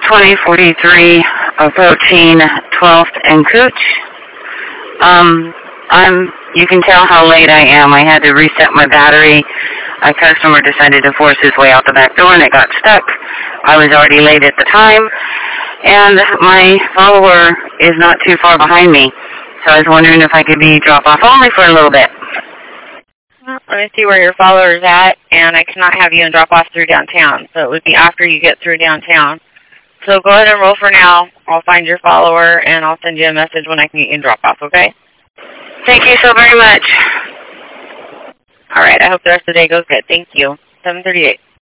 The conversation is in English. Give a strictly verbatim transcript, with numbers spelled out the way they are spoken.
twenty forty-three, approaching twelfth and Cooch. Um, I'm, you can tell how late I am. I had to reset my battery. A customer decided to force his way out the back door and it got stuck. I was already late at the time, and my follower is not too far behind me. So I was wondering if I could be drop-off only for a little bit. Let me see where your follower is at, and I cannot have you in drop-off through downtown. So it would be after you get through downtown. So go ahead and roll for now. I'll find your follower, and I'll send you a message when I can get you in drop-off, okay? Thank you so very much. All right, I hope the rest of the day goes good. Thank you. seven thirty-eight.